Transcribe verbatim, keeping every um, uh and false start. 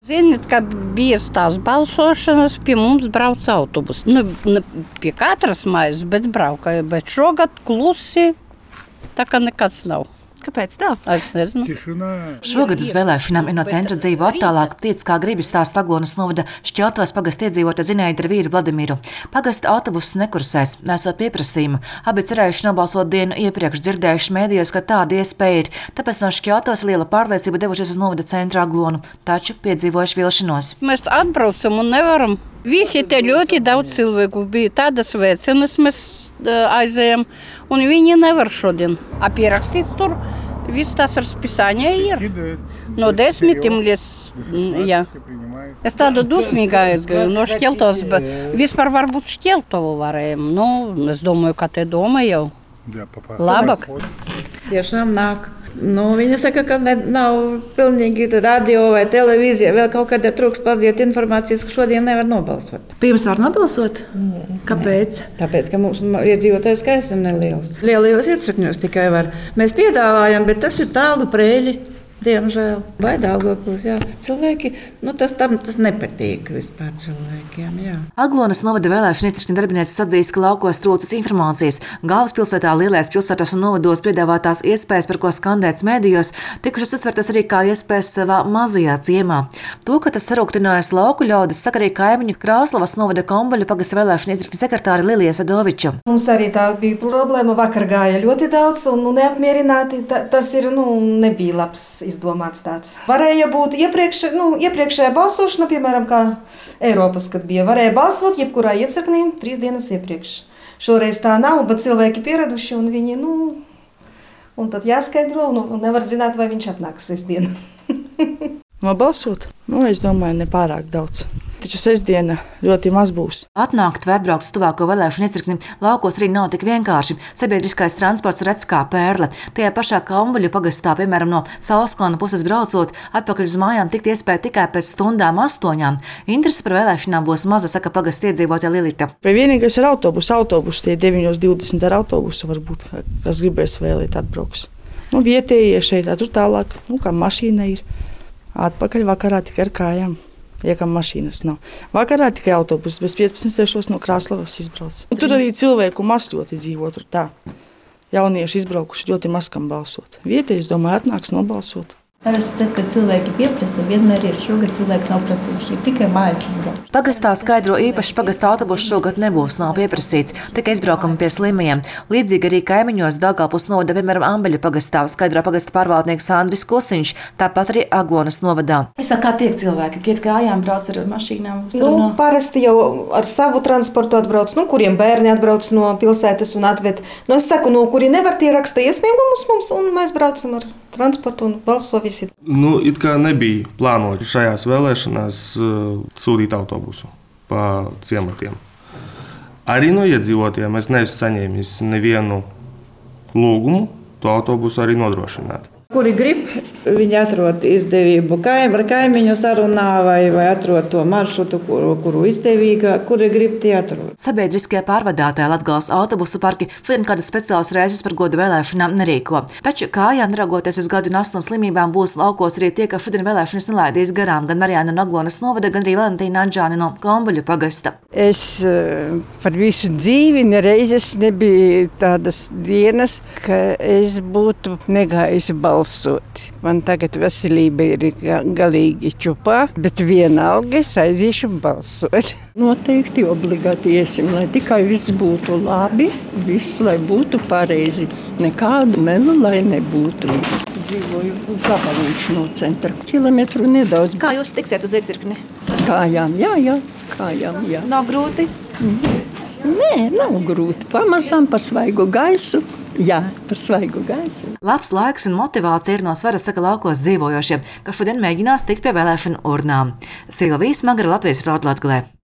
Ziniet, ka bija tās balsošanas, pie mums brauca autobusi. Nu, ne pie katras mājas, bet brauka. Bet šogad klusi, tā kā nekas nav. Kāpēc tā? Es nezinu. Šogad uz vēlēšanām no centra dzīvo attālāk, tiec kā gribas tās Aglonas novada Šķeltavas pagasta iedzīvota Zinaida ar vīru Vladimiru. Pagasta autobusus nekursēs, nesot pieprasījumu. Abi cerējuši nobalsot dienu iepriekš, dzirdējuši mēdījos, ka tāda iespēja ir. Tāpēc no Šķeltavas liela pārliecība devušies uz novada centra Aglonu, taču piedzīvojuši vilšanos. Mēs atbraucam un nevaram. Visi te ļoti daudz cilvēku bija. Tādas vecenas mēs aizējam, un viņi nevar šodien. Apierakstīt tur, viss tas расписание ir. No desmitiem līdz, jā. Es tādu dusmīgā aizgāju, no Šķeltavas, bet vispār varbūt Šķeltavu varējām. Nu, es domāju, ka te doma jau labāk. Tiešām nāk. Nu, viņa saka, ka ne, nav pilnīgi radio vai televīzija. Vēl kaut kādā trūkst padot informācijas, ka šodien nevar nobalsot. Pirms var nobalsot? Mm. Kāpēc? Tāpēc, ka mūsu iedzīvotājs skaits ir neliels. Lielajos iecirkņos tikai var. Mēs piedāvājam, bet tas ir tālu Preļi. Diemžēl. Vai Daugavpils, jā. Cilvēki, nu tas tam tas nepatīk vispār cilvēkiem, jā. Aglonas novada vēlēšana iecirkņa darbinieces atzīst, ka laukos trūcas informācijas. Galvaspilsētā, lielajās pilsētās un novados piedāvātās iespējas, par ko skandēts mēdījos, tikušas uztvertas arī kā iespējas savā mazajā ciemā. To, ka tas sarūktinājas lauku ļaudis, saka arī kaimiņu Krāslavas novada Kombaļu pagasta vēlēšana iecirkņa sekretāre Lilija Sadoviča. Mums arī tā bija problēma, vakar gāja ļoti daudz un nu, neapmierināti. Ta, tas ir, nu, nebija labs izdomāts tāds. Varēja būt iepriekš, nu, iepriekšējā balsošana, piemēram, kā Eiropas, kad bija. Varēja balsot jebkurā iecirknī trīs dienas iepriekš. Šoreiz tā nav, bet cilvēki pieraduši un viņi, nu, un tad jāskaidro, un, un nevar zināt, vai viņš atnāks sestdien. Nobalsot? Nu, es domāju, nepārāk daudz. Taču sestdiena ļoti maz būs. Atnākt vai atbraukt uz tuvāko vēlēšanu iecirkni laukos arī nav tik vienkārši. Sabiedriskais transports redz kā pērle. Tajā pašā Kombaļu pagastā, piemēram, no Saulskalna puses braucot, atpakaļ uz mājām tikt iespēja tikai pēc stundām astoņām. Interese par vēlēšanām būs maza, saka pagasta iedzīvotāja Lilita. Vai vienīgais ir autobus, autobus, tie deviņos divdesmit ar autobusu varbūt, kas gribēs vēlēt atbrauks. Nu, vietējie šeit, tur tālāk, nu, kā mašīna ir. Atpakaļ vakarā tikai ar kājām. Ja kam mašīnas nav. Vakarā tikai autobus, bez piecpadsmit sešos no Krāslavas izbrauc. Un tur arī cilvēku maz ļoti dzīvo tur tā. Jaunieši izbraukuši ļoti maz kam balsot. Vietēji, es domāju, atnāks nobalsot. Parasti, pret, kad cilvēki pieprasa, vienmēr ir. Šogad cilvēki nav prasījuši, tikai mājas izbraukt. Pagastā skaidro īpaši pagasta autobusu šogad nebūs, nav pieprasīts, tikai izbraukami pie slimajiem. Līdzīgi arī kaimiņos Daugavpils novada, piemēram, Ambeļu pagastā, skaidro pagasta pārvaldnieks Andris Kosiņš, tāpat arī Aglonas novadā. Vispār kā tiek cilvēki, kiet kājām brauc ar mašīnām? Nu, parasti jau ar savu transportu atbrauc, nu, kuriem bērni atbrauc no pilsētas un atved. Nu, es saku, no kuri nevar, tie raksta iesniegumus mums, un mēs braucam ar transportu un balso visi. Nu, it kā nebija plānoti šajās vēlēšanās uh, sūtīt autobusu pa ciematiem. Arī no iedzīvotājiem es neesmu saņēmis nevienu lūgumu to autobusu arī nodrošināt. Kuri grib, viņi atrod izdevību kaim, ar kaimiņu sarunā vai, vai atrod to maršrutu, kuru, kuru izdevīgā, kuri grib, tie atrod. Sabiedriskie pārvadātāji Latgales autobusu parki šodien kādas speciālas reizes par godu vēlēšanām nerīko. Taču kājām, neraugoties uz gadu un astoņu slimībām, būs laukos arī tie, ka šodien vēlēšanas nelaidīs garām gan Marijāna no Aglonas novada, gan arī Valentīna Anģāne no Kombaļu pagasta. Es par visu dzīvi nereizes nebija tādas dienas, ka es būtu negājusi balsot. Man tagad veselība ir galīgi čupā, bet vienalga es aiziešu balsot. Noteikti obligāti iesim, lai tikai viss būtu labi, viss, lai būtu pareizi. Nekādu melu, lai nebūtu. Dzīvoju gabaliņš no centra. Kilometru nedaudz. Kā jūs tiksiet uz iecirkni? Kājām, jā, jā, kājām, jā. Nav grūti? Mm. Nē, nav grūti. Pamazām pa svaigu gaisu. Jā, pa svaigu gaisu. Labs laiks un motivācija ir no svara, saka laukos dzīvojošie, kas šodien mēģinās tikt pie vēlēšanu urnām. Silvija Smagra, Latvijas radio Latgalē.